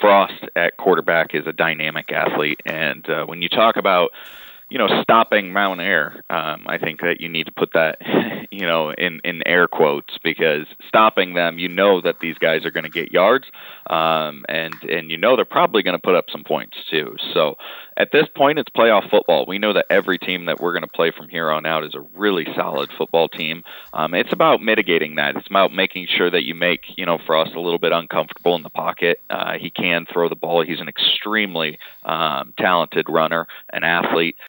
Frost at quarterback is a dynamic athlete, and when you talk about stopping Mount Air, I think that you need to put that, in air quotes, because stopping them, that these guys are going to get yards, and they're probably going to put up some points too. So at this point, it's playoff football. We know that every team that we're going to play from here on out is a really solid football team. It's about mitigating that. It's about making sure that you make, Frost a little bit uncomfortable in the pocket. He can throw the ball. He's an extremely talented runner, an athlete.